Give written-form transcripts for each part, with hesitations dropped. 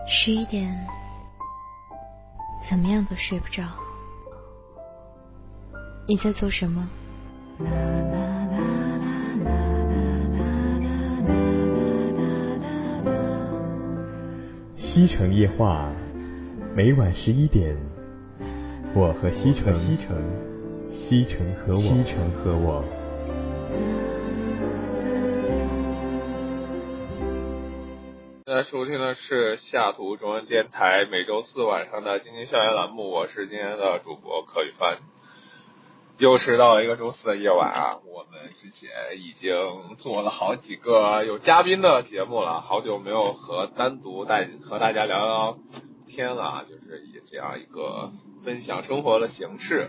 11点，怎么样都睡不着。你在做什么？ 西城夜话，每晚11点，我和西城，西城和我。 现在收听的是西雅图中文电台每周四晚上的经济校园栏目，我是今天的主播柯宇帆。又是到了一个周四的夜晚啊，我们之前已经做了好几个有嘉宾的节目了，好久没有单独和大家聊聊天了，就是以这样一个分享生活的形式。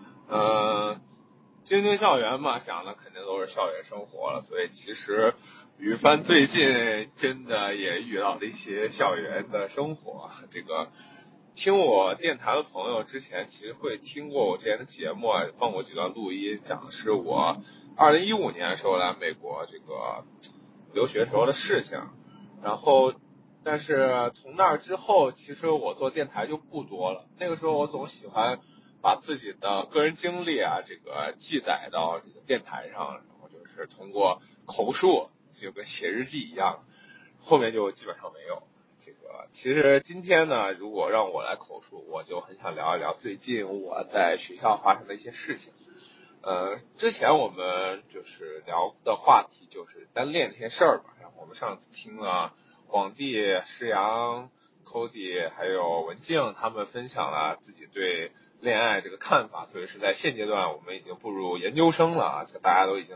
经济校园嘛，讲的肯定都是校园生活了，所以其实宇帆最近真的也遇到了一些校园的生活。这个听我电台的朋友之前其实会听过我之前的节目啊，放过几段录音，讲的是我2015年的时候来美国这个留学时候的事情。然后但是从那之后，其实我做电台就不多了。那个时候我总喜欢把自己的个人经历啊，这个记载到这个电台上，然后就是通过口述，就跟写日记一样，后面就基本上没有。这个其实今天呢，如果让我来口述，我就很想聊一聊最近我在学校发生的一些事情。之前我们就是聊的话题就是单恋这些事儿吧。然后我们上次听了广帝、施洋、Cody 还有文静他们分享了自己对恋爱这个看法，特别是在现阶段我们已经步入研究生了啊，大家都已经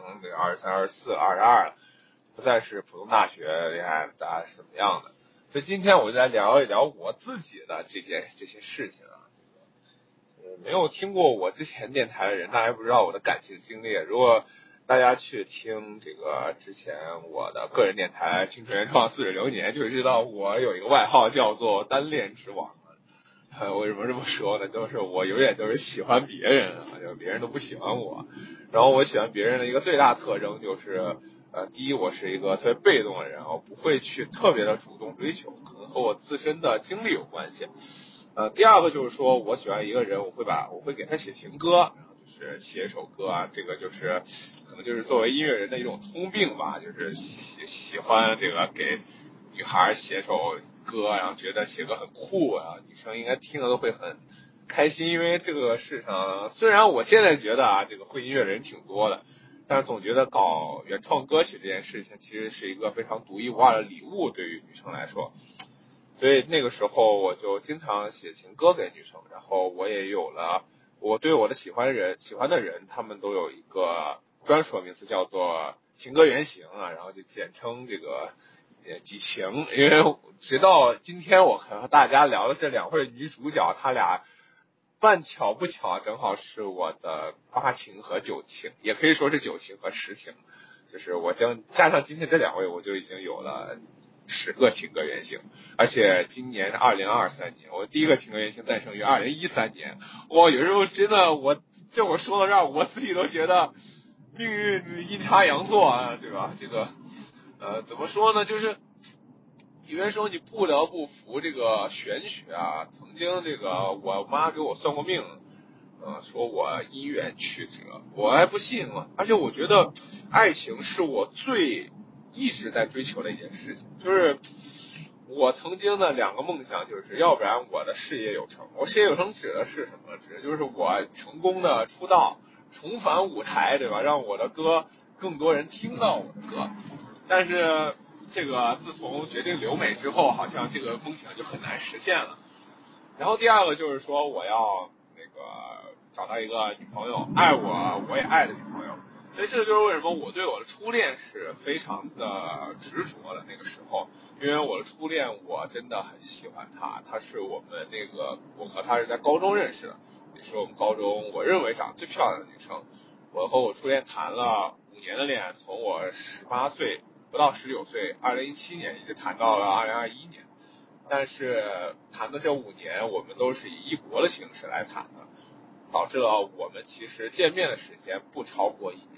23、24、22了，不再是普通大学恋爱，大家是怎么样的。所以今天我就来聊一聊我自己的这些事情啊。没有听过我之前电台的人，大家不知道我的感情经历。如果大家去听这个之前我的个人电台《青春原创似水流年》，就知道我有一个外号叫做单恋之王。为什么这么说呢？就是我永远都是喜欢别人啊，就别人都不喜欢我。然后我喜欢别人的一个最大特征就是，第一，我是一个特别被动的人，我不会去特别的主动追求，可能和我自身的经历有关系。第二个就是说我喜欢一个人，我会给他写情歌，然后就是写一首歌啊，这个就是可能就是作为音乐人的一种通病吧，就是喜欢这个给女孩写首歌，然后觉得写歌很酷啊，女生应该听了都会很开心。因为这个世上，虽然我现在觉得啊，这个会音乐人挺多的，但是总觉得搞原创歌曲这件事情其实是一个非常独一无二的礼物，对于女生来说。所以那个时候我就经常写情歌给女生，然后我也有了我对我的喜欢的人，他们都有一个专属的名词叫做情歌原型啊，然后就简称这个几情。因为直到今天我和大家聊的这两位女主角，她俩半巧不巧正好是我的8情和9情，也可以说是9情和10情，就是我将加上今天这两位，我就已经有了10个情歌原型。而且今年是2023年，我第一个情歌原型诞生于2013年。哇，有时候真的我说到这儿，我自己都觉得命运阴差阳错啊，对吧？这个怎么说呢，就是有些时候你不得不服这个玄学啊。曾经这个我妈给我算过命，说我姻缘曲折，我还不信嘛。而且我觉得爱情是我一直在追求的一件事情，就是我曾经的2个梦想，就是要不然我的事业有成。我事业有成指的是什么？指的就是我成功的出道，重返舞台，对吧？让我的歌更多人听到我的歌。但是这个自从决定留美之后，好像这个梦想就很难实现了。然后第二个就是说，我要那个找到一个女朋友，爱我也爱的女朋友。所以这个就是为什么我对我的初恋是非常的执着的。那个时候，因为我的初恋我真的很喜欢她，她是我和她是在高中认识的，也是我们高中我认为长得最漂亮的女生。我和我初恋谈了5年的恋爱，从我18岁不到19岁，2017年一直谈到了2021年。但是谈的这5年，我们都是以异国的形式来谈的，导致了我们其实见面的时间不超过1年。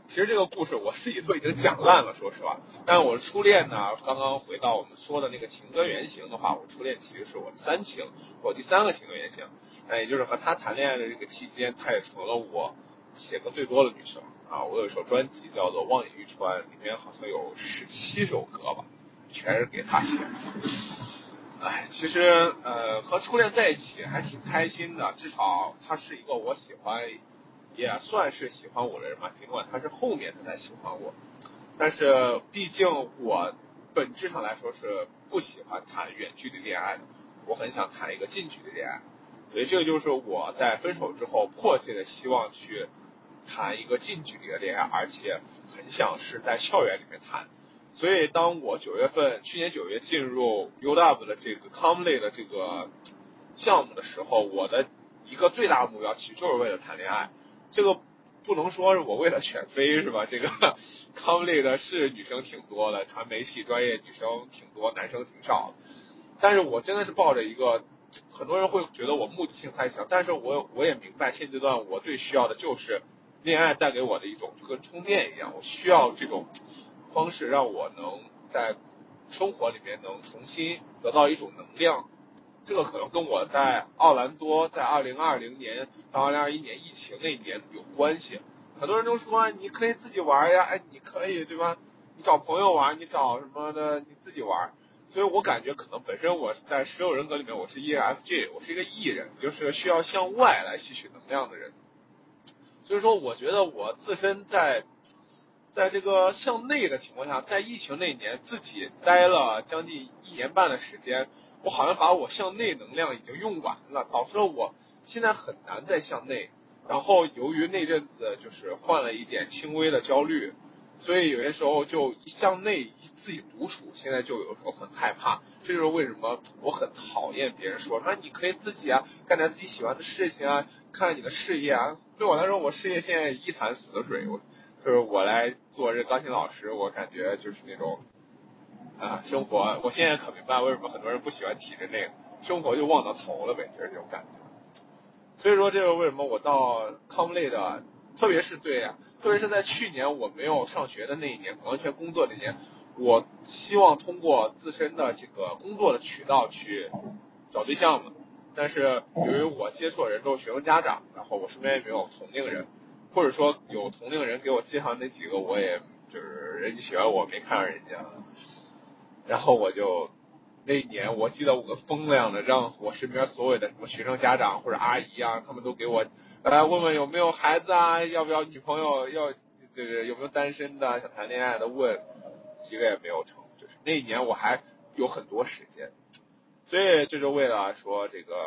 其实这个故事我自己都已经讲烂了，说实话。但是我初恋呢，刚刚回到我们说的那个情歌原型的话，我初恋其实是我的3情，我第3个情歌原型。也就是和他谈恋爱的这个期间，他也成了我写歌最多的女生啊。我有一首专辑叫做《望眼欲穿》，里面好像有17首歌吧，全是给他写的。其实和初恋在一起还挺开心的，至少他是一个我喜欢，也算是喜欢我的人嘛。尽管他是后面他才喜欢我，但是毕竟我本质上来说是不喜欢谈远距离恋爱的，我很想谈一个近距离恋爱。所以这个就是我在分手之后迫切的希望去谈一个近距离的恋爱，而且很想是在校园里面谈。所以当我去年9月进入 UW 的这个 Comley 的这个项目的时候，我的一个最大的目标其实就是为了谈恋爱。这个不能说是我为了选妃是吧？这个Comley 的是女生挺多的，传媒系专业女生挺多，男生挺少的。但是我真的是抱着一个，很多人会觉得我目的性太强，但是我也明白现阶段我最需要的就是恋爱带给我的一种，就跟充电一样，我需要这种方式让我能在生活里面能重新得到一种能量。这个可能跟我在奥兰多在2020年到2021年疫情那一年有关系。很多人都说你可以自己玩呀，你可以对吧？你找朋友玩，你找什么的，你自己玩。所以我感觉可能本身我在16人格里面我是 ENFJ， 我是一个 E 人，就是需要向外来吸取能量的人。所以说我觉得我自身在这个向内的情况下，在疫情那年自己待了将近1年半的时间，我好像把我向内能量已经用完了，导致了我现在很难再向内。然后由于那阵子就是患了一点轻微的焦虑，所以有些时候就一向内自己独处，现在就有时候很害怕。这就是为什么我很讨厌别人说你可以自己干点自己喜欢的事情看你的事业对我来说，我事业现在一潭死水。就是我来做这钢琴老师，我感觉就是那种生活，我现在可明白为什么很多人不喜欢体制内，生活就望到头了呗，就是这种感觉。所以说这个为什么我到康类的，特别是在去年我没有上学的那一年，完全工作那年，我希望通过自身的这个工作的渠道去找对象嘛。但是由于我接触的人都是学生家长，然后我身边也没有同龄人，或者说有同龄人给我介绍那几个，我也就是人家喜欢我没看上人家，然后我就那一年我记得我疯了样的让我身边所有的什么学生家长或者阿姨他们都给我来问问有没有孩子要不要女朋友，就是有没有单身的想谈恋爱的，问一个也没有成。就是那一年我还有很多时间，所以这就为了说这个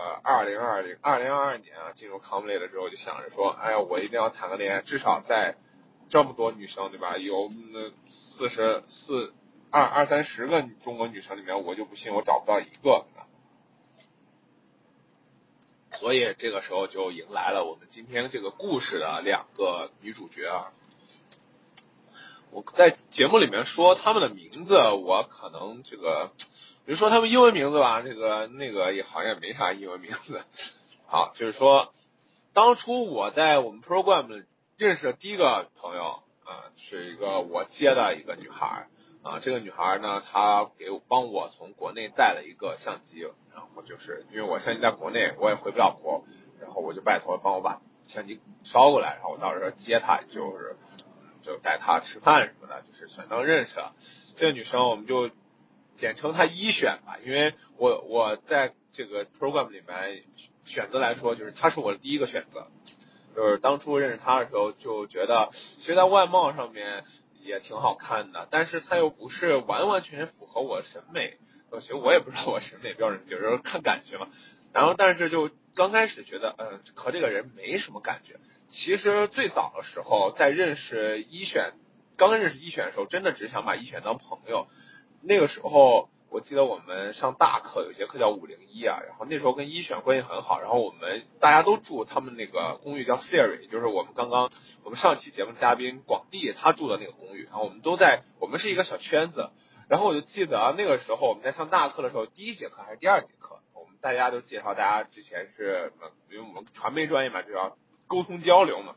2022年进入康类了之后，就想着说我一定要谈个恋爱，至少在这么多女生对吧，有20-30个中国女生里面，我就不信我找不到一个。所以这个时候就迎来了我们今天这个故事的2个女主角我在节目里面说她们的名字，我可能这个比如说她们英文名字吧，那个也好像也没啥英文名字。好，就是说当初我在我们 program 认识的第一个朋友是一个我接的一个女孩这个女孩呢，她帮我从国内带了一个相机，然后就是因为我相机在国内，我也回不了国，然后我就拜托帮我把相机捎过来，然后我到时候接她，就带她吃饭什么的，就是算当认识了。这个女生我们就简称她一选吧，因为我在这个 program 里面选择来说，就是她是我的第一个选择。就是当初认识她的时候就觉得，其实在外貌上面也挺好看的，但是她又不是完完全全符合我审美。其实我也不知道我审美标准，有时候看感觉嘛。然后但是就刚开始觉得和这个人没什么感觉。其实最早的时候在刚认识一选的时候，真的只想把一选当朋友。那个时候我记得我们上大课有一节课叫501然后那时候跟一选关系很好，然后我们大家都住他们那个公寓叫 Siri， 就是我们上期节目嘉宾广地他住的那个公寓，然后我们是一个小圈子。然后我就记得那个时候我们在上大课的时候，第1节课还是第2节课，我们大家都介绍大家之前是因为我们传媒专业嘛，就要沟通交流嘛。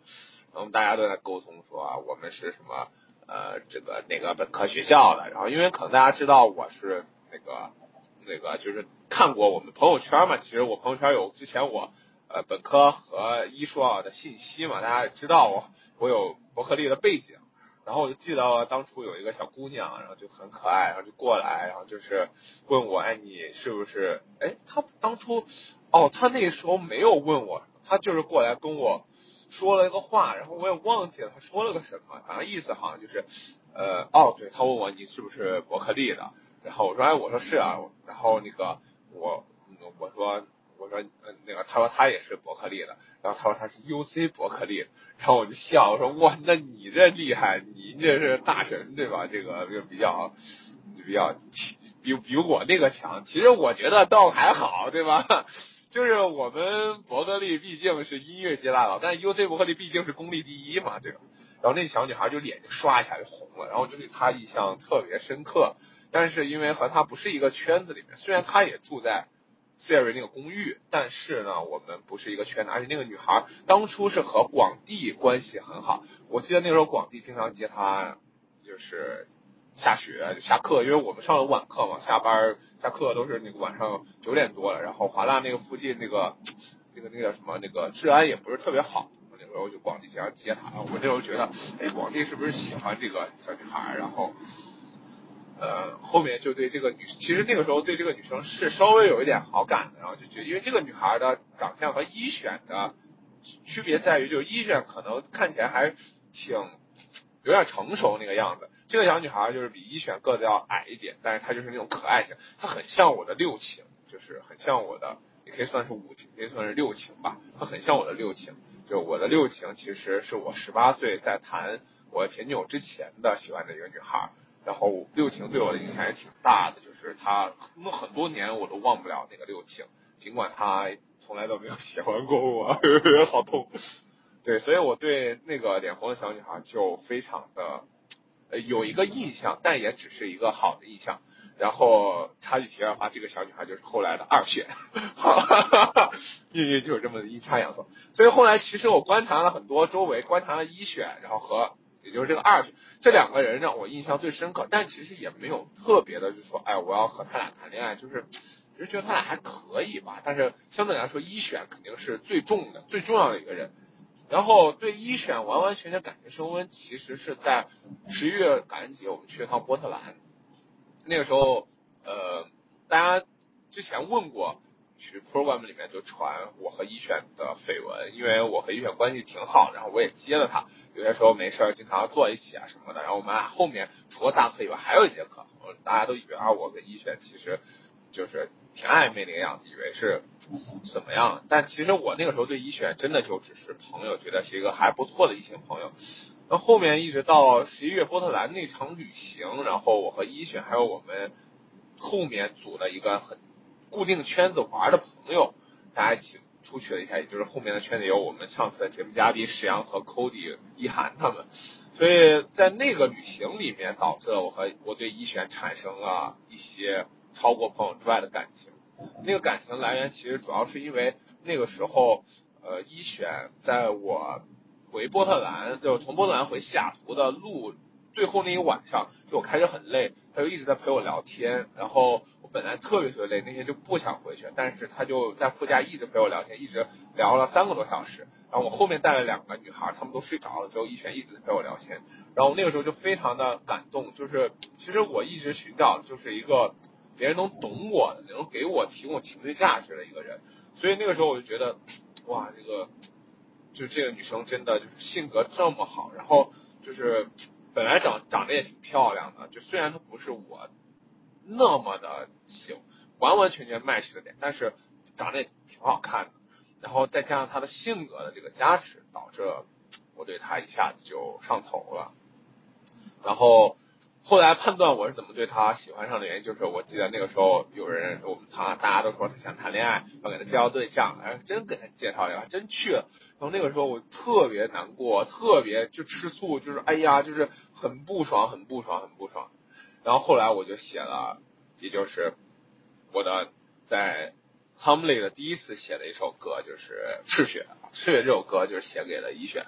然后大家都在沟通说啊，我们是什么这个哪个本科学校的，然后因为可能大家知道我是那个就是看过我们朋友圈嘛，其实我朋友圈有之前我本科和医硕的信息嘛，大家也知道我有伯克利的背景。然后我就记得当初有一个小姑娘，然后就很可爱，然后就过来，然后就是问我，哎，你是不是？哎，她当初，她那时候没有问我，她就是过来跟我说了一个话，然后我也忘记了她说了个什么，反正意思好像就是，对，她问我你是不是伯克利的，然后我说，哎，我说是啊，然后那个我说那个，他说他也是伯克利的，然后他说他是 UC 伯克利的。然后我就笑，我说哇，那你这厉害，你这是大神对吧？这个就比较比我那个强。其实我觉得倒还好，对吧？就是我们伯克利毕竟是音乐界大佬，但是 UC 伯克利毕竟是公立第一嘛，这个。然后那小女孩就脸就刷一下就红了，然后就对她印象特别深刻。但是因为和她不是一个圈子里面，虽然她也住在Siri 那个公寓，但是呢，我们不是一个圈子，而且那个女孩当初是和广地关系很好，我记得那时候广地经常接她，就是下学就下课，因为我们上了晚课嘛，下班下课都是那个晚上9点多了，然后华纳那个附近那个叫什么那个治安也不是特别好，那时候就广地经常接她，我那时候觉得，哎，广地是不是喜欢这个小女孩，然后。后面就对这个其实那个时候对这个女生是稍微有一点好感的，然后就觉得，因为这个女孩的长相和一选的区别在于，就是一选可能看起来还挺有点成熟那个样子，这个小女孩就是比一选个子要矮一点，但是她就是那种可爱型，她很像我的六情，就是很像我的，也可以算是五情，也可以算是六情吧，她很像我的六情，就我的六情其实是我18岁在谈我前女友之前的喜欢的一个女孩。然后六情对我的影响也挺大的，就是他很多年我都忘不了那个六情，尽管他从来都没有喜欢过我，好痛。对，所以我对那个脸红的小女孩就非常的有一个印象，但也只是一个好的印象。然后插句题外话，这个小女孩就是后来的二选，命运就是这么的阴差阳错。所以后来其实我观察了很多周围，观察了一选，然后和也就是这个二选。这两个人让我印象最深刻，但其实也没有特别的，就是说，哎，我要和他俩谈恋爱，就是觉得他俩还可以吧。但是相对来说，一选肯定是最重要的一个人。然后对一选完完全全感情升温，其实是在11月感恩节我们去了趟波特兰，那个时候大家之前问过。去 program 里面就传我和一选的绯闻，因为我和一选关系挺好，然后我也接了他，有些时候没事经常坐一起啊什么的。然后我们俩后面除了大课以外还有一节课，大家都以为我跟一选其实就是挺暧昧那个样子，以为是怎么样？但其实我那个时候对一选真的就只是朋友，觉得是一个还不错的异性朋友。然后后面一直到11月波特兰那场旅行，然后我和一选还有我们后面组了一个很固定圈子玩的朋友，大家一起出去了一下，也就是后面的圈子有我们上次的节目嘉宾石阳和 Cody 一涵他们，所以在那个旅行里面导致了我对一选产生了一些超过朋友之外的感情。那个感情来源其实主要是因为那个时候一选在我回波特兰，就是从波特兰回西雅图的路最后那一晚上，就我开车很累，他就一直在陪我聊天，然后我本来特别累，那天就不想回去，但是他就在副驾一直陪我聊天，一直聊了3个多小时。然后我后面带了2个女孩，她们都睡着了，只有一选一直陪我聊天。然后那个时候就非常的感动，就是其实我一直寻找就是一个别人能懂我的，能给我提供情绪价值的一个人。所以那个时候我就觉得，哇，就这个女生真的就是性格这么好，然后就是本来长得也挺漂亮的，就虽然她不是我那么的完完全全 match 的点，但是长得也挺好看的。然后再加上她的性格的这个加持，导致我对她一下子就上头了。然后后来判断我是怎么对她喜欢上的原因，就是我记得那个时候大家都说他想谈恋爱，要给他介绍对象，真给他介绍了，真去了。然后那个时候我特别难过，特别就吃醋，就是哎呀，就是很不爽，很不爽，很不爽。然后后来我就写了，也就是我的在 Humbly 的第一次写的一首歌，就是《赤血》。《赤血》这首歌就是写给了一选。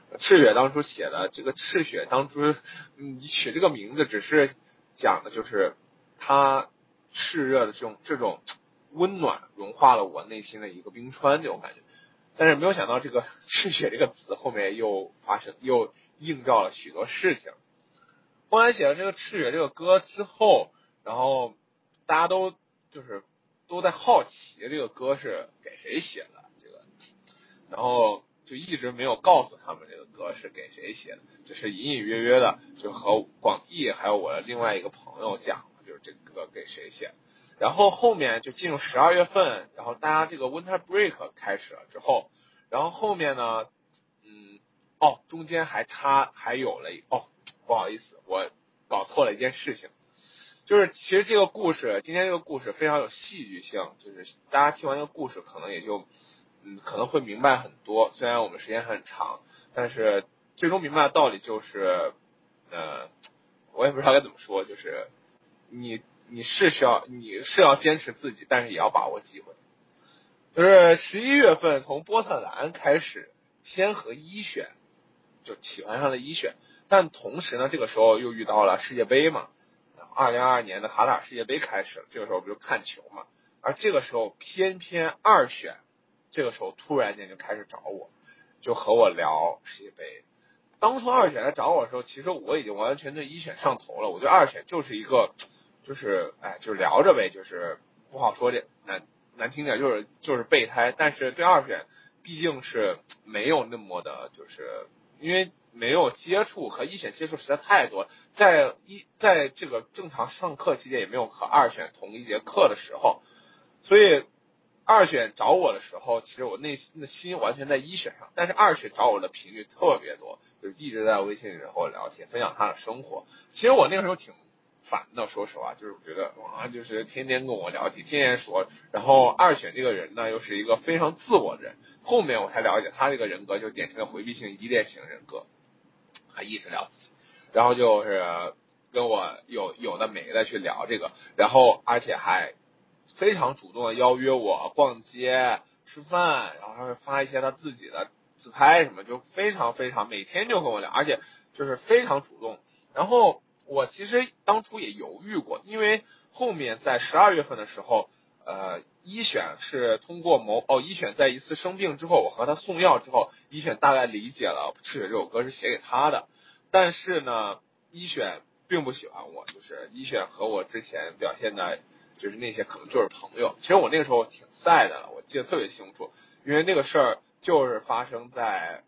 赤雪当初写的这个赤雪当初取这个名字只是讲的就是他炽热的这种温暖融化了我内心的一个冰川这种感觉。但是没有想到这个赤血这个词后面又映照了许多事情。后来写了这个赤血这个歌之后，然后大家都在好奇这个歌是给谁写的这个，然后就一直没有告诉他们这个歌是给谁写的，只是隐隐约约的就和广义还有我的另外一个朋友讲，就是这个歌给谁写的。然后后面就进入12月份，然后大家这个 Winter Break 开始了之后，然后后面呢，中间还有了不好意思，我搞错了一件事情，就是其实这个故事，今天这个故事非常有戏剧性，就是大家听完这个故事可能也就可能会明白很多，虽然我们时间很长，但是最终明白的道理就是我也不知道该怎么说，就是你是要坚持自己，但是也要把握机会。就是11月份从波特兰开始，先和一选就喜欢上了一选，但同时呢，这个时候又遇到了世界杯嘛，2022年的卡塔尔世界杯开始了，这个时候不就看球嘛，而这个时候偏偏二选，这个时候突然间就开始找我，就和我聊世界杯。当初二选来找我的时候，其实我已经完全对一选上头了。我觉得二选就是一个，就是聊着呗，就是不好说这难听点，就是备胎。但是对二选毕竟是没有那么的，就是因为没有接触和一选接触实在太多了，在这个正常上课期间也没有和二选同一节课的时候，所以二选找我的时候，其实我内心的心完全在一选上，但是二选找我的频率特别多，就一直在微信里和我聊天，分享他的生活。其实我那个时候挺烦的，说实话，就是觉得就是天天跟我聊天，天天说。然后二选这个人呢，又是一个非常自我的人，后面我才了解他这个人格就典型的回避性依恋型人格，还一直聊自己，然后就是跟我有的没的去聊这个，然后而且还非常主动的邀约我逛街、吃饭，然后他会发一些他自己的自拍什么，就非常非常每天就跟我聊，而且就是非常主动。然后我其实当初也犹豫过，因为后面在12月份的时候，一选是通过一选在一次生病之后，我和他送药之后，一选大概理解了《赤血》这首歌是写给他的，但是呢，一选并不喜欢我，就是一选和我之前表现的。就是那些可能就是朋友，其实我那个时候挺晒的了，我记得特别清楚，因为那个事儿就是发生在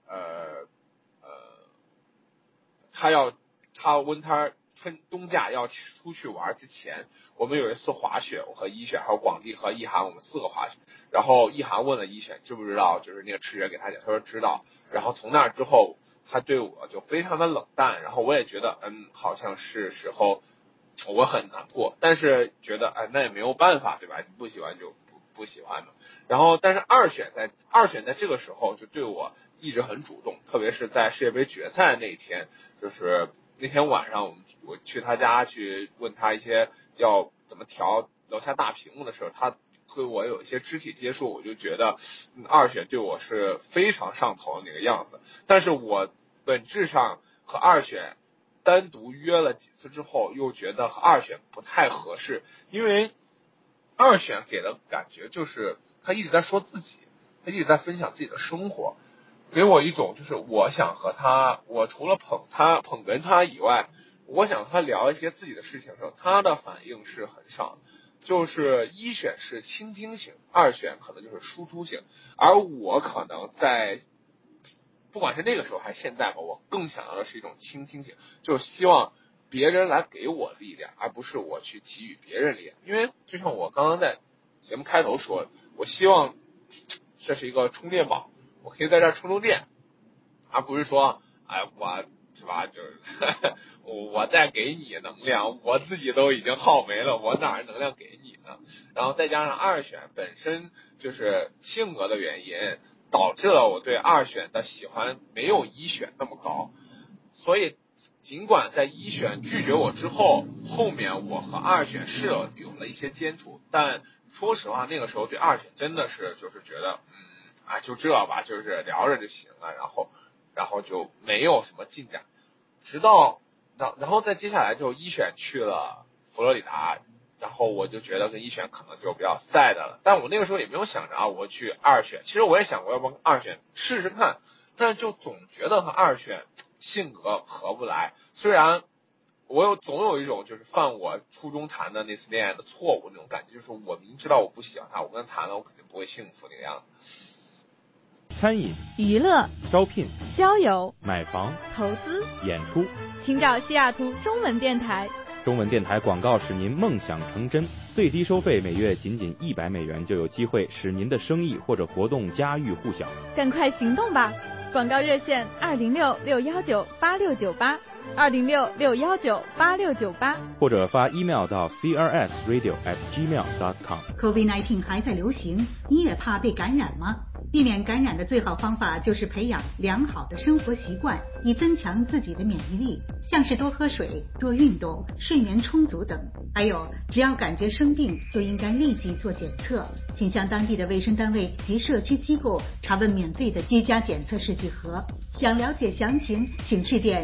他温他冬假要出去玩之前，我们有一次滑雪，我和一选还有广帝和一涵我们4个滑雪，然后一涵问了一选知不知道就是那个赤血给他讲，他说知道，然后从那之后他对我就非常的冷淡，然后我也觉得好像是时候。我很难过，但是觉得那也没有办法，对吧？你不喜欢就不喜欢嘛。然后，但是二选在这个时候就对我一直很主动，特别是在世界杯决赛那一天，就是那天晚上我去他家去问他一些要怎么调楼下大屏幕的时候，他对我有一些肢体接触，我就觉得二选对我是非常上头的那个样子。但是我本质上和二选。单独约了几次之后，又觉得和二选不太合适，因为二选给的感觉就是他一直在说自己，他一直在分享自己的生活，给我一种就是我想和他，我除了捧哏他以外，我想和他聊一些自己的事情的时候，他的反应是很少，就是一选是倾听型，二选可能就是输出型，而我可能在。不管是那个时候还是现在吧，我更想要的是一种倾听型，就是希望别人来给我力量，而不是我去给予别人力量。因为就像我刚刚在节目开头说的，我希望这是一个充电宝，我可以在这儿充电，而不是说，我是吧，就是我再给你能量，我自己都已经耗没了，我哪儿能量给你呢？然后再加上二选本身就是性格的原因。导致了我对二选的喜欢没有一选那么高，所以尽管在一选拒绝我之后，后面我和二选是有了一些接触，但说实话那个时候对二选真的是就是觉得就这吧，就是聊着就行了， 然后就没有什么进展，直到然后再接下来就一选去了佛罗里达，然后我就觉得跟一选可能就比较 sad 了，但我那个时候也没有想着我去二选，其实我也想过要不二选试试看，但是就总觉得和二选性格合不来，虽然我总有一种就是犯我初中谈的那次恋爱的错误那种感觉，就是我明知道我不喜欢他，我跟他谈了，我肯定不会幸福那个样子。 餐饮、 娱乐、 招聘、 交友、 买房、 投资、 演出， 请找西雅图中文电台。 中文电台广告使您梦想成真，最低收费每月仅$100就有机会使您的生意或者活动家喻户晓。 赶快行动吧！广告热线206-619-8698，206-619-8698， 或者发 email 到 crsradio@gmail.com。 COVID-19 还在流行，你也怕被感染吗？避免感染的最好方法就是培养良好的生活习惯，以增强自己的免疫力，像是多喝水、多运动、睡眠充足等。还有，只要感觉生病，就应该立即做检测，请向当地的卫生单位及社区机构查问免费的居家检测试剂盒。想了解详情，请致电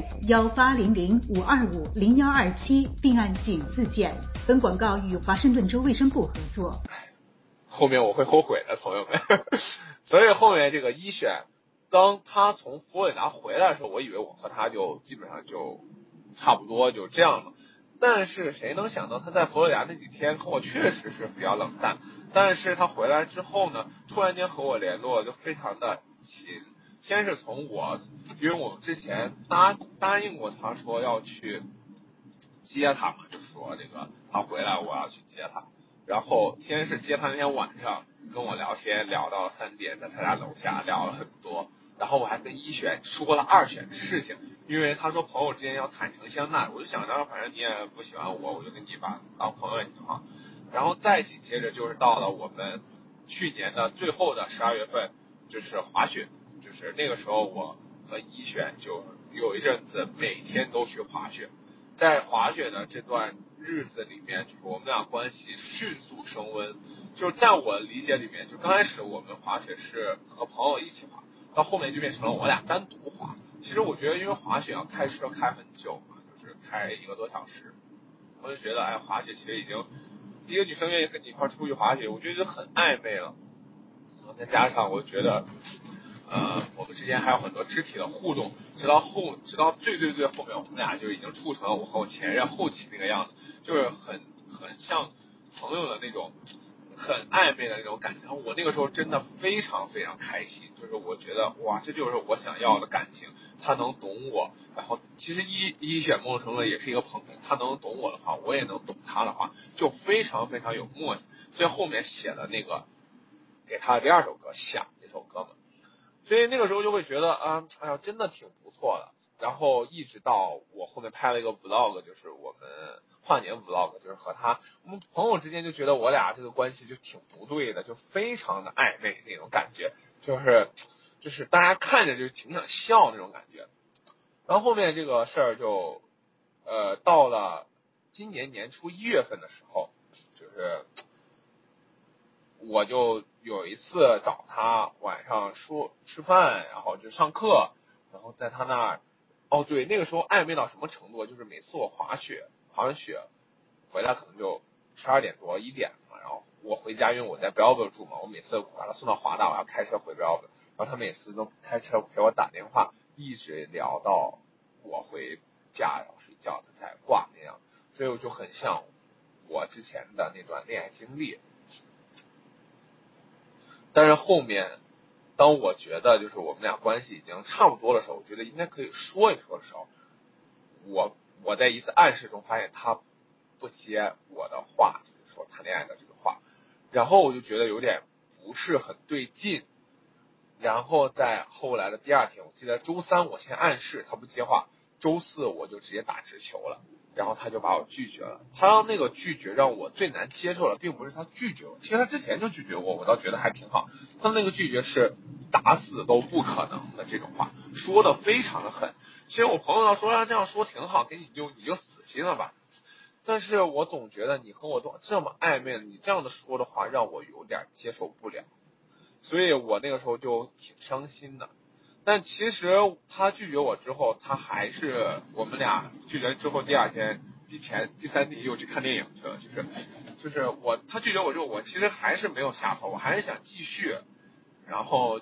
1800-525-0127，并按井字键。本广告与华盛顿州卫生部合作。 后面我会后悔的，朋友们。所以后面这个一选，当他从佛罗里达回来的时候，我以为我和他就基本上就差不多就这样了。但是谁能想到他在佛罗里达那几天和我确实是比较冷淡，但是他回来之后呢，突然间和我联络就非常的勤。先是从我，因为我们之前答应过他说要去接他嘛，就说这个他回来我要去接他。然后先是接他那天晚上跟我聊天，聊到了3点，在他家楼下聊了很多。然后我还跟一选说了二选的事情，因为他说朋友之间要坦诚相待，我就想着反正你也不喜欢我，我就跟你当朋友也挺好。然后再紧接着就是到了我们去年的最后的12月份，就是滑雪，就是那个时候我和一选就有一阵子每天都去滑雪。在滑雪的这段日子里面，就是我们俩关系迅速升温。就是在我理解里面，就刚开始我们滑雪是和朋友一起滑，到后面就变成了我俩单独滑。其实我觉得，因为滑雪要开车开很久嘛，就是开1个多小时，我就觉得，哎，滑雪其实已经一个女生愿意跟你一块出去滑雪，我觉得就很暧昧了。然后再加上我觉得，我们之间还有很多肢体的互动，直到最后面，我们俩就已经处成了我和我前任后期那个样子，就是很像朋友的那种很暧昧的那种感情。我那个时候真的非常非常开心，就是我觉得哇，这就是我想要的感情，他能懂我。然后其实一选某种程度也是一个朋友，他能懂我的话，我也能懂他的话，就非常非常有默契。所以后面写了那个给他的第2首歌《想》这首歌嘛。所以那个时候就会觉得哎呀，真的挺不错的。然后一直到我后面拍了一个 vlog， 就是我们跨年 vlog， 就是和我们朋友之间就觉得我俩这个关系就挺不对的，就非常的暧昧那种感觉，就是大家看着就挺想笑那种感觉。然后后面这个事儿就到了今年年初1月份的时候，就是我就有一次找他晚上吃饭，然后就上课，然后在他那儿，对，那个时候暧昧到什么程度，就是每次我滑完雪回来可能就12点多1点嘛，然后我回家，因为我在 Belleville 住嘛，我每次把他送到华大，我要开车回 Belleville， 然后他每次都开车陪我打电话，一直聊到我回家然后睡觉，他才挂那样，所以我就很像我之前的那段恋爱经历。但是后面，当我觉得就是我们俩关系已经差不多的时候，我觉得应该可以说一说的时候，我在一次暗示中发现他不接我的话，就是说谈恋爱的这个话，然后我就觉得有点不是很对劲。然后在后来的第2天，我记得周3我先暗示他不接话，周4我就直接打直球了，然后他就把我拒绝了。他那个拒绝让我最难接受的并不是他拒绝我，其实他之前就拒绝我，我倒觉得还挺好。他那个拒绝是打死都不可能的这种话，说的非常的狠。其实我朋友说这样说挺好，给你就死心了吧。但是我总觉得你和我都这么暧昧，你这样的说的话让我有点接受不了，所以我那个时候就挺伤心的。 但其实他拒绝我之后，他还是我们俩拒绝之后第二天、第三天又去看电影去了。就是他拒绝我之后，我其实还是没有下头，我还是想继续，然后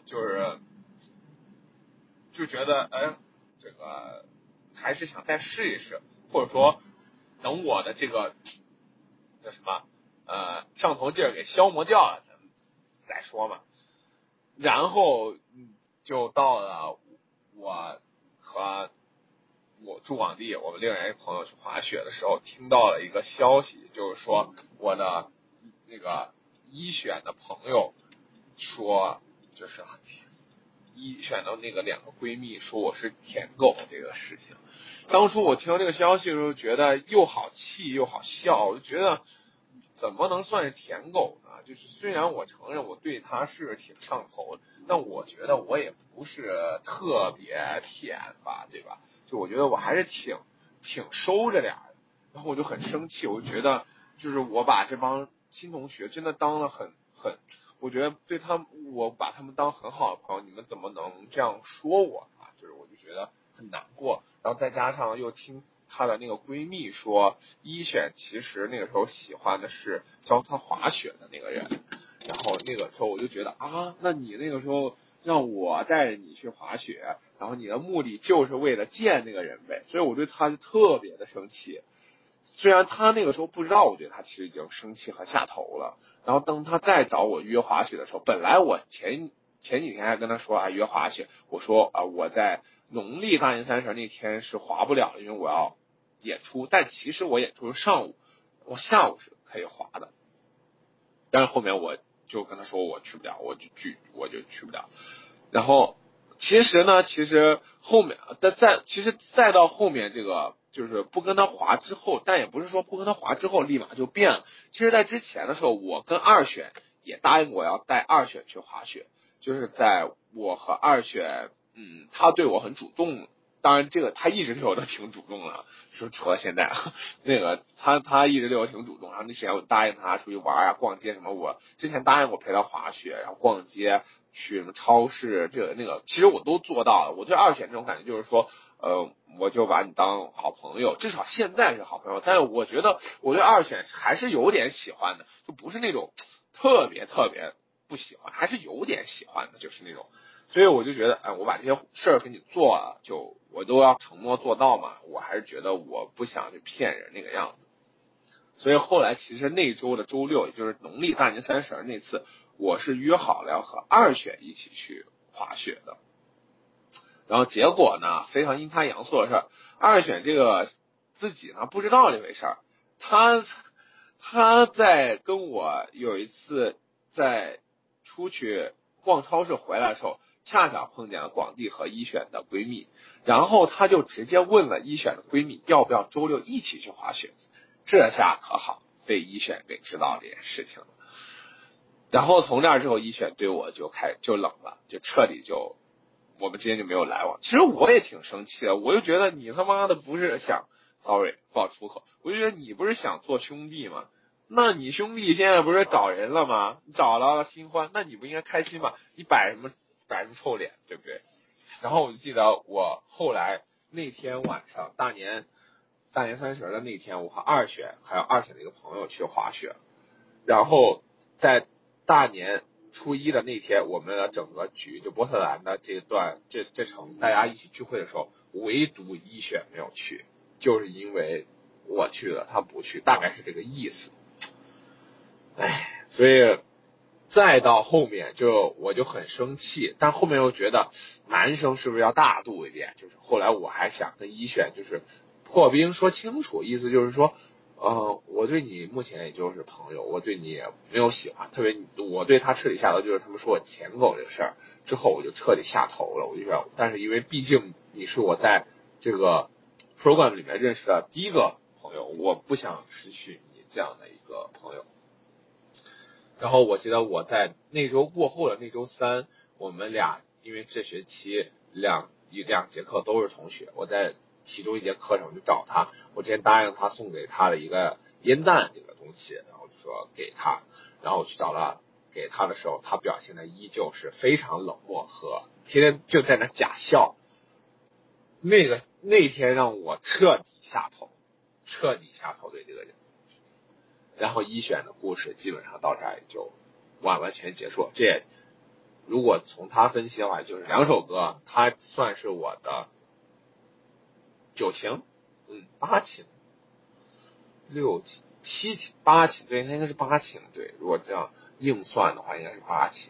就觉得这个还是想再试一试，或者说等我的这个叫什么上头劲儿给消磨掉了，咱们再说嘛。然后就到了我和我驻网地我们另外一个朋友去滑雪的时候，听到了一个消息，就是说我的那个一选的朋友说，就是一选的那个两个闺蜜说我是舔狗这个事情。当初我听到这个消息的时候，觉得又好气又好笑，我就觉得怎么能算是舔狗呢？就是虽然我承认我对他是挺上头的，但我觉得我也不是特别舔吧，对吧？就我觉得我还是挺收着点的。然后我就很生气，我就觉得就是我把这帮新同学真的当了我觉得我把他们当很好的朋友，你们怎么能这样说我啊？就是我就觉得很难过。然后再加上又听她的那个闺蜜说，一选其实那个时候喜欢的是教她滑雪的那个人，然后那个时候我就觉得那你那个时候让我带着你去滑雪，然后你的目的就是为了见那个人呗，所以我对她就特别的生气。虽然她那个时候不知道，我对她其实已经生气和下头了。然后当她再找我约滑雪的时候，本来我前几天还跟她说约滑雪，我说我在农历大年30那天是滑不了的，因为我要演出。但其实我演出是上午，我下午是可以滑的。但是后面我就跟她说我去不了，我就去不了。然后其实后面再到后面这个就是不跟他滑之后，但也不是说不跟他滑之后立马就变了。其实在之前的时候，我跟二选也答应我要带二选去滑雪，就是在我和二选他对我很主动，当然这个他一直对我都挺主动的，说除了现在那个他一直对我挺主动。然后那之前我答应他出去玩逛街什么，我之前答应我陪他滑雪，然后逛街去什么超市这个那个，其实我都做到了。我对二选这种感觉就是说我就把你当好朋友，至少现在是好朋友。但是我觉得我对二选还是有点喜欢的，就不是那种特别不喜欢，还是有点喜欢的，就是那种。所以我就觉得我把这些事儿给你做了，就我都要承诺做到嘛，我还是觉得我不想去骗人那个样子。所以后来其实那周的周六，也就是农历大年30那次，我是约好了要和二选一起去滑雪的。然后结果呢，非常阴差阳错的事，二选这个自己呢不知道这回事儿，他在跟我有一次在出去逛超市回来的时候，恰巧碰见了广地和一选的闺蜜，然后他就直接问了一选的闺蜜要不要周六一起去滑雪。这下可好，被一选给知道这件事情了。然后从那之后，一选对我就冷了，就彻底我们之间就没有来往。其实我也挺生气的，我就觉得你他妈的不是想 sorry 爆出口，我就觉得你不是想做兄弟吗？那你兄弟现在不是找人了吗？你找了新欢，那你不应该开心吗？你摆什么臭脸，对不对？然后我就记得我后来那天晚上大年30的那天，我和二选还有二选的一个朋友去滑雪，然后在大年初一的那天，我们的整个局就波特兰的这场大家一起聚会的时候，唯独一选没有去，就是因为我去了他不去，大概是这个意思。所以再到后面我就很生气，但后面又觉得男生是不是要大度一点，就是后来我还想跟一选就是破冰说清楚，意思就是说我对你目前也就是朋友，我对你也没有喜欢，特别我对他彻底下头，就是他们说我舔狗这个事儿之后，我就彻底下头了。我就说，但是因为毕竟你是我在这个 program 里面认识的第一个朋友，我不想失去你这样的一个朋友。然后我记得我在那周过后的那周3，我们俩因为这学期两节课都是同学，我在其中一节课上就找他，我之前答应他送给他的一个烟弹这个东西，然后就说给他，然后我去找了给他的时候，他表现的依旧是非常冷漠和天天就在那假笑。那天让我彻底下头对这个人。然后一选的故事基本上到这儿也就完全结束了。这也如果从他分析的话，就是2首歌，他算是我的9情，8情，6情，7情，8情，对，他应该是8情，对，如果这样硬算的话，应该是8情。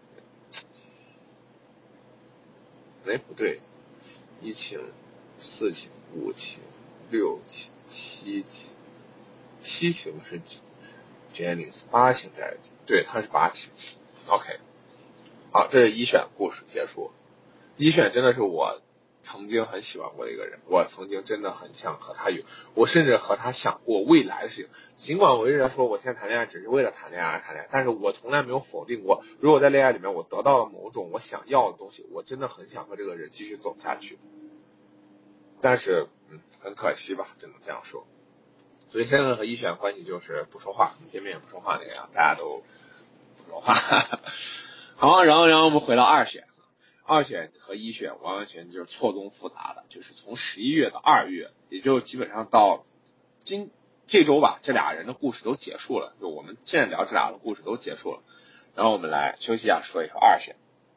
不对，1情、4情、5情、6情、7情，7情是 Janice， 8情对，他是8情。OK， 好，这是一选故事结束。一选真的是我曾经很喜欢过的一个人，我曾经真的很想和他我甚至和他想过未来的事情。尽管我一直在说我现在谈恋爱只是为了谈恋爱而谈恋爱，但是我从来没有否定过，如果在恋爱里面我得到了某种我想要的东西，我真的很想和这个人继续走下去。但是很可惜吧，只能这样说。所以现在和一选关系就是不说话，见面也不说话那个样，大家都不说话。好，然后我们回到二选。二选和一选完全就是错综复杂的，就是从11月到2月，也就基本上到这周吧，这俩人的故事都结束了，就我们现在聊这俩的故事都结束了。然后我们来休息一下，说一说二选。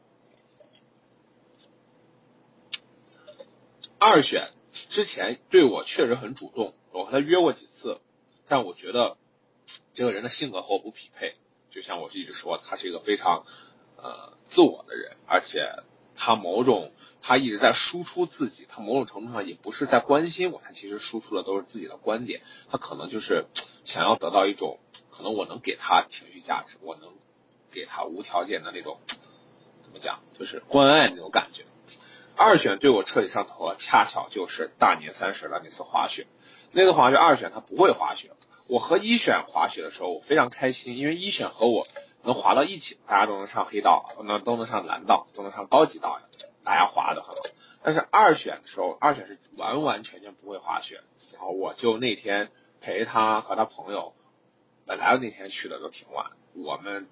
二选之前对我确实很主动，我和他约过几次，但我觉得这个人的性格和我不匹配。就像我一直说，他是一个非常自我的人，而且他一直在输出自己，他某种程度上也不是在关心我，他其实输出的都是自己的观点，他可能就是想要得到一种可能我能给他情绪价值，我能给他无条件的那种怎么讲，就是关爱那种感觉。二选对我彻底上头了，恰巧就是大年30的那次滑雪。那次滑雪二选他不会滑雪，我和一选滑雪的时候我非常开心，因为一选和我能滑到一起，大家都能上黑道，都能上蓝道，都能上高级道，大家滑的很好。但是二选的时候，二选是完全不会滑雪，然后我就那天陪他和他朋友，本来那天去的都挺晚，我们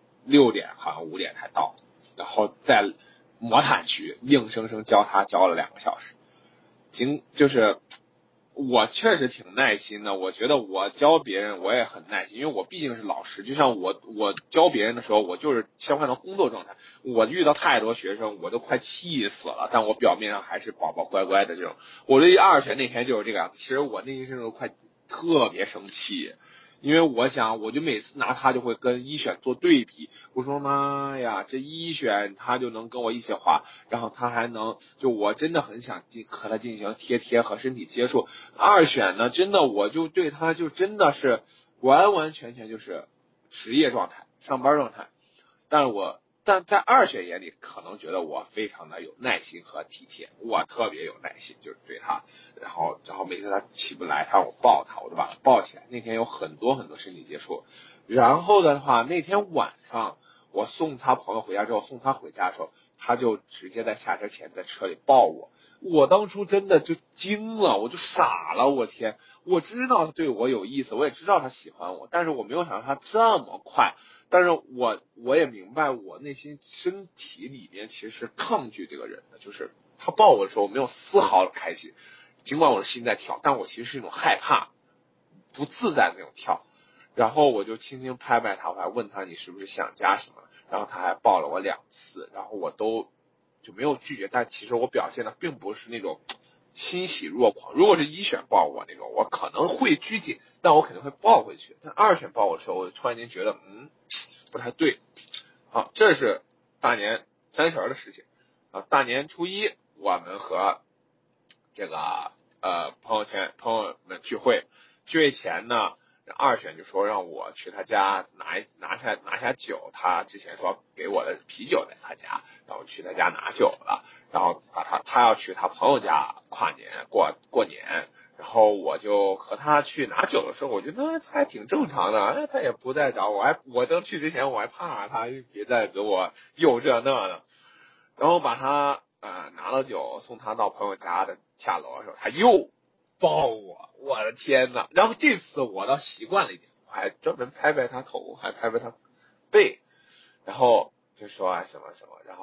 6点好像5点才到，然后在魔毯区硬生生教了2个小时。就是我确实挺耐心的，我觉得我教别人我也很耐心，因为我毕竟是老师，就像我教别人的时候，我就是切换到工作状态，我遇到太多学生我都快气死了，但我表面上还是宝宝乖乖的这种。我对二选那天就是这个样子，其实我内心深处快特别生气，因为我就每次拿他就会跟一选做对比，我说妈呀，这一选他就能跟我一起滑，然后他还能就我真的很想和他进行贴和身体接触。二选呢，真的我就对他就真的是完全就是职业状态，上班状态。但在二选眼里可能觉得我非常的有耐心和体贴，我特别有耐心，就是对他，然后每次他起不来，他让我抱他，我就把他抱起来。那天有很多身体接触，然后的话，那天晚上我送他朋友回家之后，送他回家的时候，他就直接在下车前在车里抱我。我当初真的就惊了，我就傻了，我天！我知道他对我有意思，我也知道他喜欢我，但是我没有想到他这么快。但是我也明白，我内心身体里面其实是抗拒这个人的，就是他抱我的时候没有丝毫的开心，尽管我的心在跳，但我其实是一种害怕、不自在的那种跳。然后我就轻轻拍拍他，我还问他你是不是想家什么，然后他还抱了我2次，然后我都就没有拒绝，但其实我表现的并不是那种欣喜若狂。如果是一选抱我那种，我可能会拘谨，但我肯定会抱回去。但二选抱我的时候，我突然间觉得不太对。好，这是大年30的事情。大年初一我们和这个朋友们聚会前呢，二选就说让我去他家拿下酒，他之前说给我的啤酒在他家，然后去他家拿酒了，然后他要去他朋友家跨年过年，然后我就和他去拿酒的时候，我觉得他还挺正常的，他也不再找我，我都去之前我还怕他别再给我又这那的，然后把他拿了酒送他到朋友家的下楼的时候，他又抱我的天哪！然后这次我倒习惯了一点，我还专门拍拍他头，还拍拍他背，然后就说什么什么，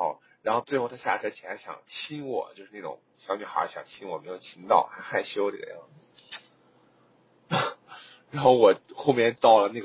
然后最后他下车前想亲我，就是那种小女孩想亲我没有亲到，还害羞这个样子。然后我后面到了那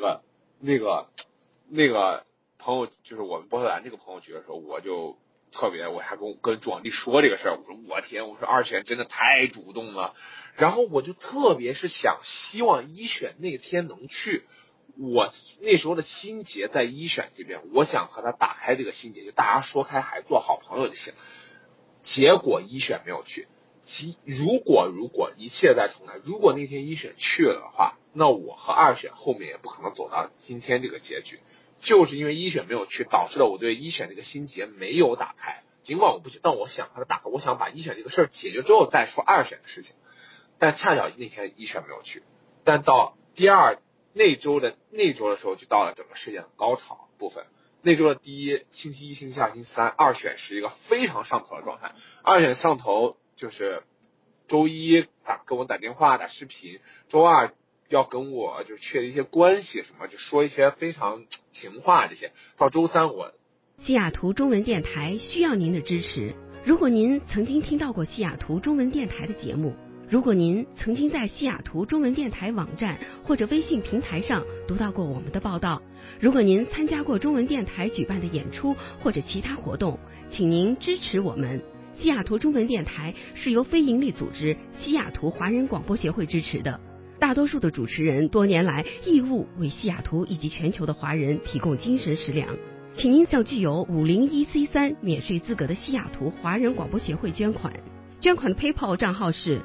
个朋友，就是我们波特兰这个朋友局的时候，我就特别，我还跟朱广弟说这个事儿，我说我天，我说二选真的太主动了。然后我就特别是希望一选那天能去，我那时候的心结在一选这边，我想和他打开这个心结，就大家说开还做好朋友就行。结果一选没有去。如果一切再重来，如果那天一选去了的话，那我和二选后面也不可能走到今天这个结局。就是因为一选没有去，导致了我对一选这个心结没有打开。尽管我不去，但我想把它打开，我想把一选这个事儿解决之后再说二选的事情。但恰巧那天一选没有去，但到那周的时候，就到了整个事件的高潮部分。那周的第一星期一、星期二、星期三，二选是一个非常上头的状态。二选上头就是周一跟我打电话、打视频，周二要跟我就确立一些关系什么，就说一些非常情话这些。到周三西雅图中文电台需要您的支持。如果您曾经听到过西雅图中文电台的节目，如果您曾经在西雅图中文电台网站或者微信平台上读到过我们的报道，如果您参加过中文电台举办的演出或者其他活动，请您支持我们。西雅图中文电台是由非营利组织西雅图华人广播协会支持的，大多数的主持人多年来义务为西雅图以及全球的华人提供精神食粮。请您向具有501C3免税资格的西雅图华人广播协会捐款。捐款的 PayPal 账号是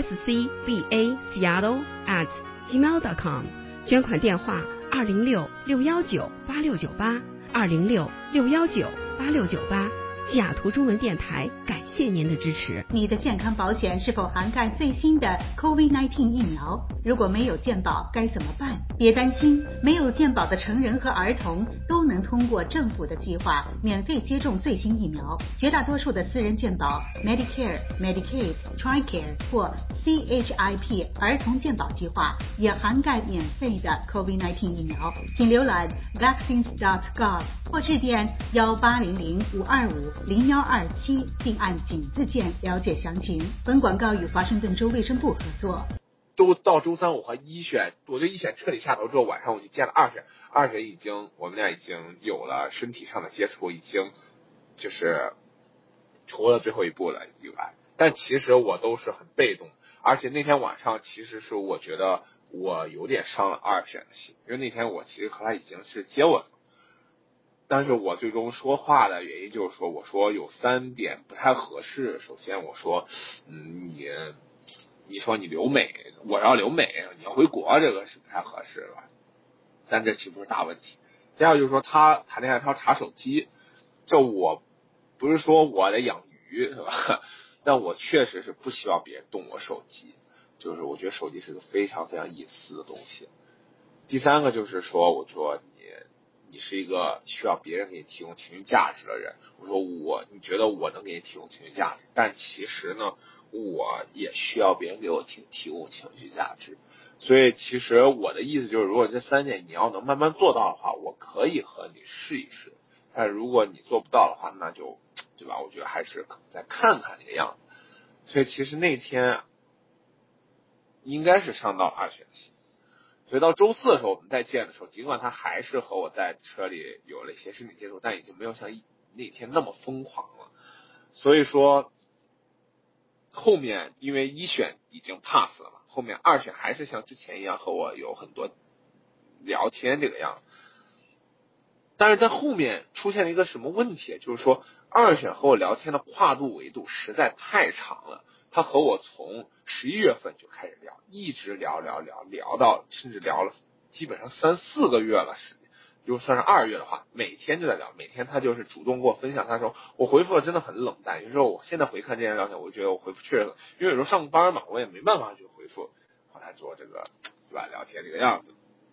scbaseattle@gmail.com， 捐款电话206-619-8698，206-619-8698。西雅图中文电台感谢您的支持。 你的健康保险是否涵盖最新的 COVID-19 疫苗？如果没有健保该怎么办？别担心，没有健保的成人和儿童都能通过政府的计划免费接种最新疫苗。绝大多数的私人健保 Medicare、Medicaid、TRICARE 或 CHIP 儿童健保计划也涵盖免费的 COVID-19 疫苗。请浏览 vaccines.gov 或致电1800-525-0127并按井字键了解详情。本广告与华盛顿州卫生部合作。 到周三，我和一选彻底下头之后，晚上我就见了二选我们俩已经有了身体上的接触，已经就是除了最后一步了以外，但其实我都是很被动。而且那天晚上其实是我觉得我有点伤了二选的心，因为那天我其实和他已经是接吻了，但是我最终说话的原因就是说，我说有3点不太合适。首先我说你说你留美，我要留美，你要回国，这个是不太合适了，但这岂不是大问题。第二就是说他谈恋爱他要查手机，这我不是说我在养鱼是吧，但我确实是不希望别人动我手机，就是我觉得手机是个非常非常隐私的东西。第三个就是说，我说你是一个需要别人给你提供情绪价值的人，我说你觉得我能给你提供情绪价值，但其实呢我也需要别人给我提供情绪价值。所以其实我的意思就是，如果这3点你要能慢慢做到的话，我可以和你试一试，但如果你做不到的话，那就对吧，我觉得还是再看看那个样子。所以其实那天应该是伤到二选心。所以到周4的时候我们再见的时候，尽管他还是和我在车里有了一些身体接触，但已经没有像那天那么疯狂了。所以说后面因为一选已经 pass 了嘛，后面二选还是像之前一样和我有很多聊天这个样子。但是在后面出现了一个什么问题，就是说二选和我聊天的跨度维度实在太长了。他和我从11月份就开始聊，一直聊到甚至聊了基本上3-4个月了时间。如果算是2月的话，每天就在聊，每天他就是主动给我分享。他说我回复的真的很冷淡，有时候我现在回看这些聊天，我觉得我回复确实，因为有时候上班嘛，我也没办法去回复和他做这个对吧聊天这个样子。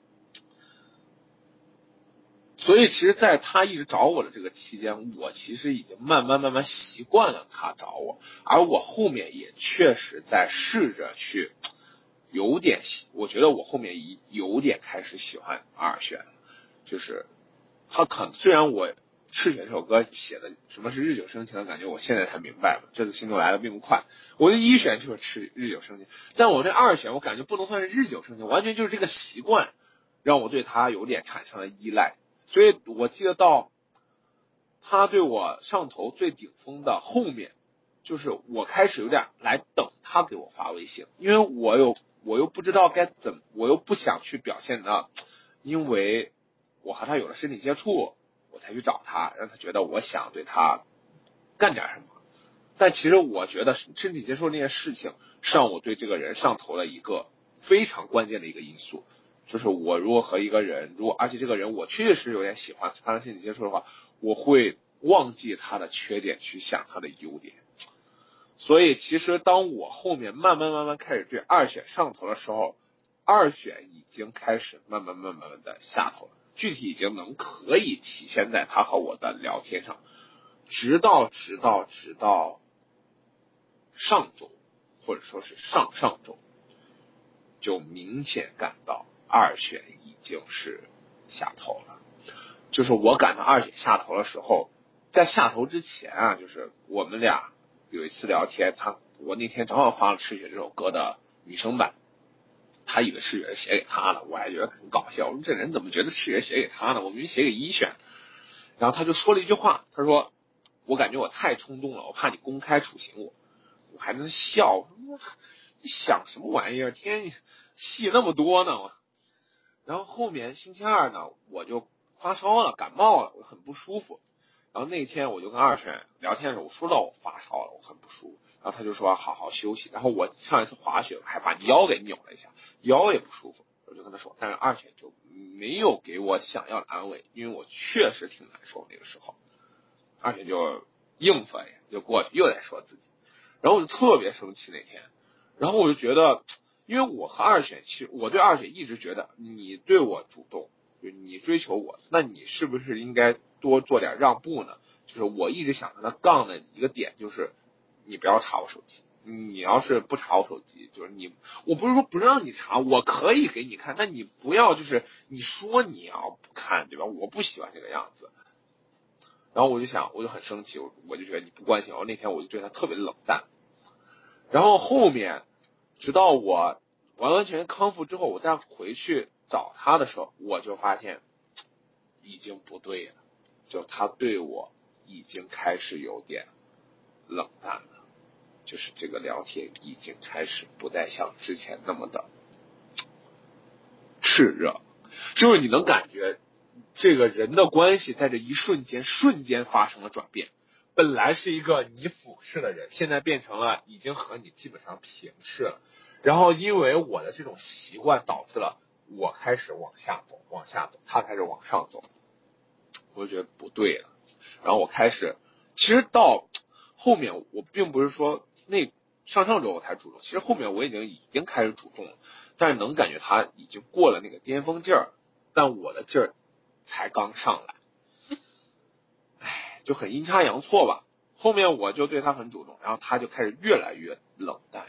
所以其实在他一直找我的这个期间，我其实已经慢慢习惯了他找我，而我后面也确实在试着去我觉得我后面有点开始喜欢二选，就是他虽然我赤血这首歌写的什么是日久生情的感觉，我现在才明白了，这次心动来的并不快。我的一选就是日久生情，但我这二选我感觉不能算是日久生情，完全就是这个习惯让我对他有点产生了依赖。所以我记得到他对我上头最顶峰的后面，就是我开始有点来等他给我发微信，因为我又不知道该怎么，我又不想去表现的，因为我和他有了身体接触，我才去找他，让他觉得我想对他干点什么。但其实我觉得身体接触那件事情是让我对这个人上头了一个非常关键的一个因素，就是我如果和一个人，而且这个人我确实有点喜欢，发生身体接触的话，我会忘记他的缺点，去想他的优点。所以其实当我后面慢慢开始对二选上头的时候，二选已经开始慢慢的下头了，具体已经可以体现在他和我的聊天上，直到上周或者说是上周，就明显感到二选已经是下头了。就是我感到二选下头的时候，在下头之前啊，就是我们俩有一次聊天，我那天正好发了赤血这首歌的女生版，他以为赤血写给他的，我还觉得很搞笑，我说这人怎么觉得赤血写给他呢？我明明写给一选。然后他就说了一句话，他说我感觉我太冲动了，我怕你公开处刑我。我还在笑，你想什么玩意儿？天，戏那么多呢。然后后面星期二呢，我就发烧了，感冒了，我很不舒服。然后那天我就跟二选聊天的时候，我说到我发烧了，我很不舒服。然后他就说好好休息。然后我上一次滑雪还把腰给扭了一下，腰也不舒服。我就跟他说，但是二选就没有给我想要的安慰，因为我确实挺难受那个时候。二选就应付了，就过去又在说自己。然后我就特别生气那天，然后我就觉得，因为我和二选，其实我对二选一直觉得你对我主动，就是你追求我，那你是不是应该多做点让步呢？就是我一直想跟他杠的一个点就是你不要查我手机，你要是不查我手机，就是我不是说不让你查，我可以给你看，但你不要就是你说你要不看，对吧？我不喜欢这个样子。然后我就很生气，我就觉得你不关心我。那天我就对他特别冷淡。然后后面直到我完全康复之后，我再回去找他的时候，我就发现已经不对了，就他对我已经开始有点冷淡了，就是这个聊天已经开始不再像之前那么的炽热，就是你能感觉这个人的关系在这一瞬间发生了转变。本来是一个你俯视的人，现在变成了已经和你基本上平视了。然后因为我的这种习惯导致了我开始往下走，他开始往上走，我就觉得不对了。然后我开始，其实到后面我并不是说上周我才主动，其实后面我已经开始主动了，但是能感觉他已经过了那个巅峰劲儿，但我的劲儿才刚上来。就很阴差阳错吧。后面我就对他很主动，然后他就开始越来越冷淡，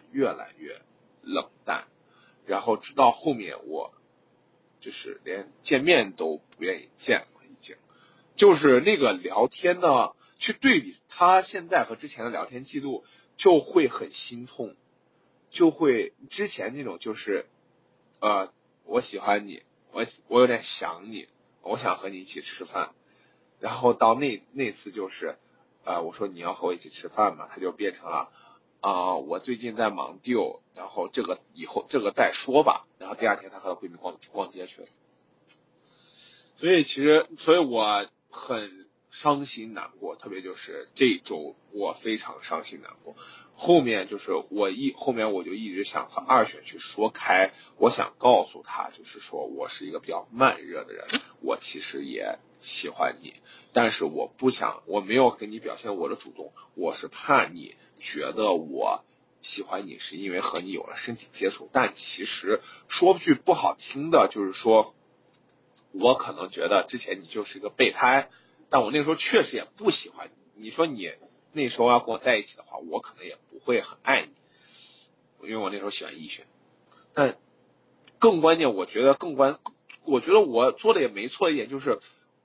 然后直到后面我就是连见面都不愿意见了，已经就是那个聊天呢，去对比他现在和之前的聊天记录，就会很心痛，就会之前那种就是我喜欢你，我有点想你，我想和你一起吃饭。然后到那次就是我说你要和我一起吃饭嘛，他就变成了我最近在忙deal，然后以后这个再说吧。然后第二天他和她闺蜜逛街去了。所以我很伤心难过，特别就是这一周我非常伤心难过。后面就是后面我就一直想和二选去说开，我想告诉他，就是说我是一个比较慢热的人，我其实也喜欢你，但是我没有跟你表现我的主动，我是怕你觉得我喜欢你是因为和你有了身体接触，但其实说句不好听的，就是说我可能觉得之前你就是一个备胎，但我那时候确实也不喜欢你。你说你那时候要跟我在一起的话，我可能也不会很爱你，因为我那时候喜欢一选。但更关键，我觉得我做的也没错一点，就是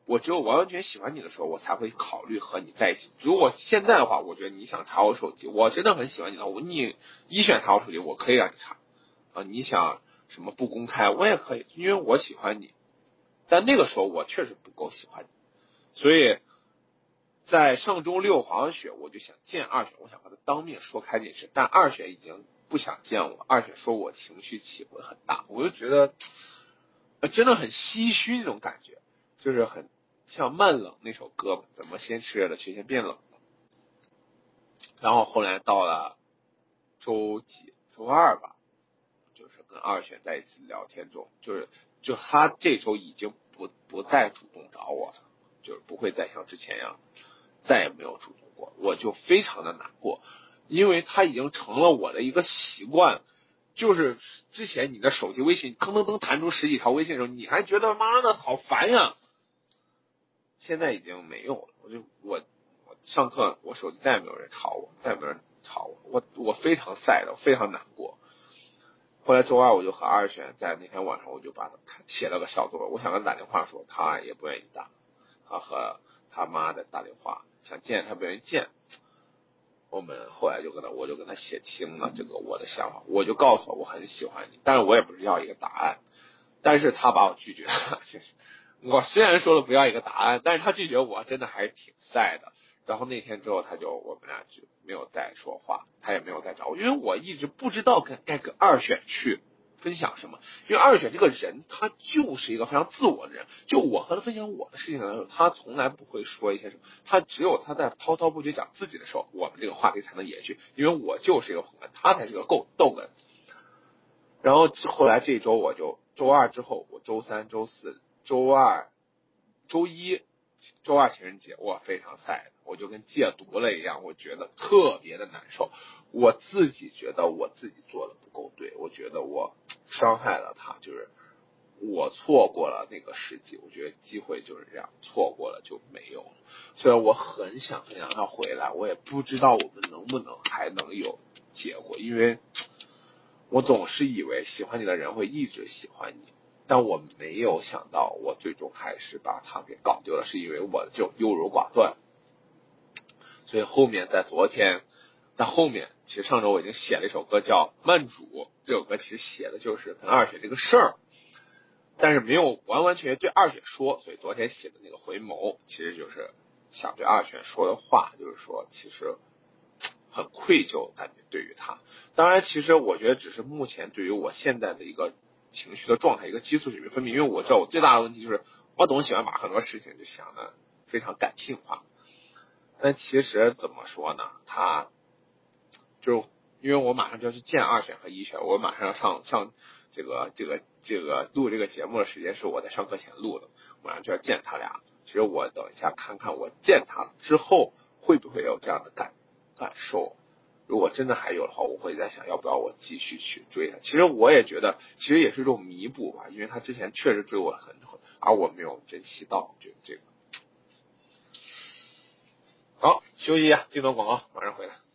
我只有完完全喜欢你的时候，我才会考虑和你在一起。如果现在的话，我觉得你想查我手机，我真的很喜欢你的，你一选查我手机，我可以让你查啊。你想什么不公开，我也可以，因为我喜欢你。但那个时候我确实不够喜欢你，所以在上周6滑雪，我就想见二选，我想和他当面说开这件事，但二选已经不想见我，二选说我情绪起伏很大，我就觉得真的很唏嘘那种感觉，就是很像慢冷那首歌嘛，怎么先炽热的却先变冷了。然后后来到了周二吧，就是跟二选在一起聊天中，就他这周已经不再主动找我了，就是不会再像之前一样，再也没有主动过，我就非常的难过，因为他已经成了我的一个习惯。就是之前你的手机微信吭噔噔弹出10几条微信的时候，你还觉得妈的好烦呀，现在已经没有了。我上课我手机再也没有人吵我，我非常sad，我非常难过。后来周二我就和二选在那天晚上，我就把他写了个小作文，我想跟他打电话说，他也不愿意打，他和他妈的打电话想见他不愿意见。我们后来我就跟他写清了这个我的想法，我就告诉他我很喜欢你，但是我也不是要一个答案，但是他把我拒绝了。就是我虽然说了不要一个答案，但是他拒绝我真的还是挺sad的。然后那天之后我们俩就没有再说话，他也没有再找我，因为我一直不知道该跟二选去分享什么，因为二选这个人他就是一个非常自我的人，就我和他分享我的事情的时候，他从来不会说一些什么，他只有他在滔滔不绝讲自己的时候，我们这个话题才能延续，因为我就是一个捧哏，他才是个逗哏。然后后来这周我就周二之后，我周三周四周二周一周二情人节我非常sad，我就跟戒毒了一样，我觉得特别的难受，我自己觉得我自己做的不够对，我觉得我伤害了他，就是我错过了那个时机，我觉得机会就是这样，错过了就没有了。虽然我很想让他回来，我也不知道我们能不能还能有结果，因为我总是以为喜欢你的人会一直喜欢你，但我没有想到我最终还是把他给搞丢了，是因为我的这种优柔寡断。所以后面在后面其实上周我已经写了一首歌叫《慢煮》，这首歌其实写的就是跟二选这个事儿，但是没有完完全全对二选说，所以昨天写的那个回眸其实就是想对二选说的话，就是说其实很愧疚，感觉对于他。当然其实我觉得只是目前对于我现在的一个情绪的状态，一个激素水平分泌，因为我知道我最大的问题就是我总喜欢把很多事情就想的非常感性化。但其实怎么说呢，他就是因为我马上就要去见二选和一选，我马上要上这个录这个节目的时间是我在上课前录的，马上就要见他俩。其实我等一下看看我见他之后会不会有这样的感受，如果真的还有的话，我会在想要不要我继续去追他。其实我也觉得其实也是一种弥补吧，因为他之前确实追我很而我没有珍惜到，就这个。好，休息一下，这段广告马上回来。